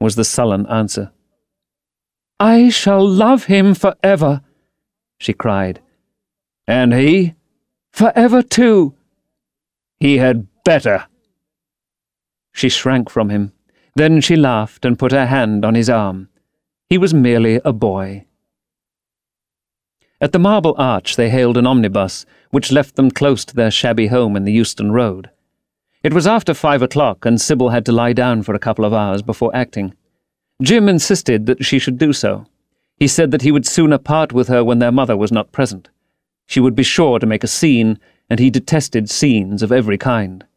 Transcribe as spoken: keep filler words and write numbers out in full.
was the sullen answer. "I shall love him forever," she cried. "And he?" "Forever too." "He had better." She shrank from him. Then she laughed and put her hand on his arm. He was merely a boy. At the Marble Arch they hailed an omnibus, which left them close to their shabby home in the Euston Road. It was after five o'clock, and Sybil had to lie down for a couple of hours before acting. Jim insisted that she should do so. He said that he would sooner part with her when their mother was not present. She would be sure to make a scene, and he detested scenes of every kind.